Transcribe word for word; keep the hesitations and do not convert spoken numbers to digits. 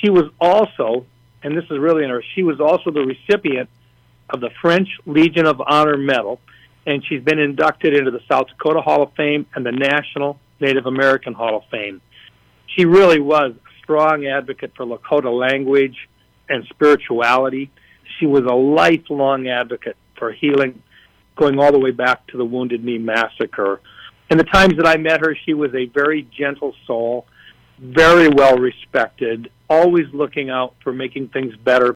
she was also, and this is really interesting, she was also the recipient of the French Legion of Honor Medal, and she's been inducted into the South Dakota Hall of Fame and the National Native American Hall of Fame. She really was a strong advocate for Lakota language and spirituality. She was a lifelong advocate for healing, going all the way back to the Wounded Knee Massacre. In the times that I met her, she was a very gentle soul, very well respected, always looking out for making things better